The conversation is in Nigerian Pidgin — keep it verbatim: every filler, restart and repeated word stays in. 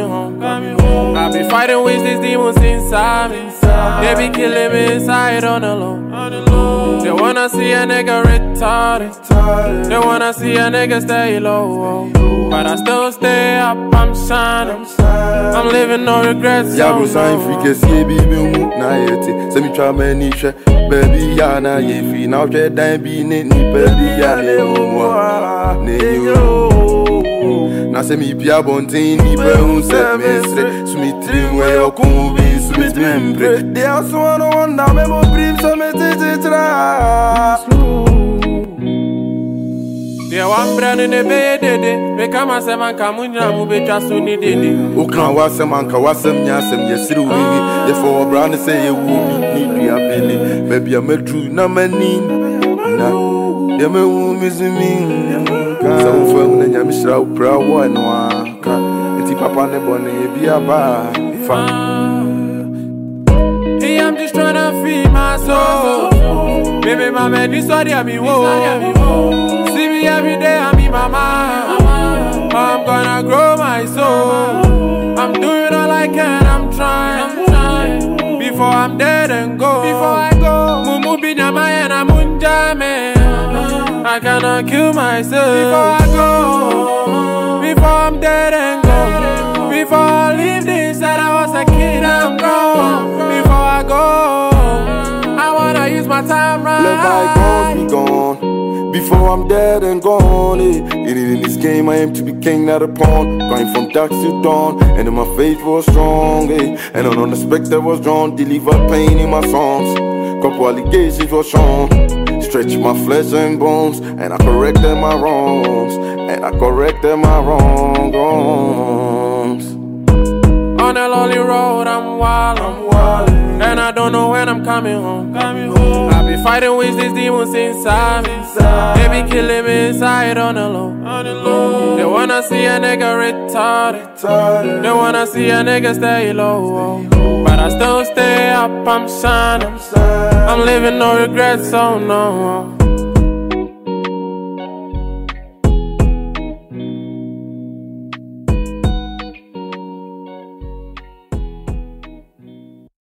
home. I be fighting with these demons inside me. They be killing me inside on the low. They wanna see a nigga retarded. They wanna see a nigga stay low. But I still stay up, I'm shining. I'm living no regrets. Ya go sign free cause ye be me na yeti. Se mi try many share, baby ya na ye free. Now try dan be ni ni baby ya ne umwa ne yo. Na se mi pia bontin ni be un se mestre. Su mi trim we o kumbi su mi membre. They also wanna wonder me mo brim so me titi tra. Yeah, one brand in the bed, they come as a man come in and move just to need it. Who can was a man, Kawasam Yasam, Yasiru, therefore, Brown say you will need to have belly. Maybe I'm a true number nine. Now, you're my womb is me. So, for the Yamisha, proud one, and if Papa Nebony be a bar. Hey, I'm just trying to feed my soul. Baby, my man, this what I be whoa. See me every day, I'm in my mind. I'm gonna grow my soul. I'm doing all I can, I'm trying. Before I'm dead and go. Before I go, Mumu be na my and I'm unjame. I cannot kill myself. Before I go, before I'm dead and go. Before I leave this, that I was a kid, I'm grown. Before I go, I wanna use my time right. Let bygones be gone. Before I'm dead and gone, eh. In this game I aim to be king, not a pawn. Going from dark to dawn, and then my faith was strong, eh. And an unexpected was drawn, deliver pain in my songs. Couple allegations were shown, stretch my flesh and bones, and I corrected my wrongs, and I corrected my wrongs. On a lonely road, I'm wild, I'm wild, and I don't know when I'm coming home. Coming home. I be fighting with these demons inside me. They be killing me inside on the low. They wanna see a nigga retarded. They wanna see a nigga stay low. But I still stay up, I'm shining. I'm living no regrets, so no.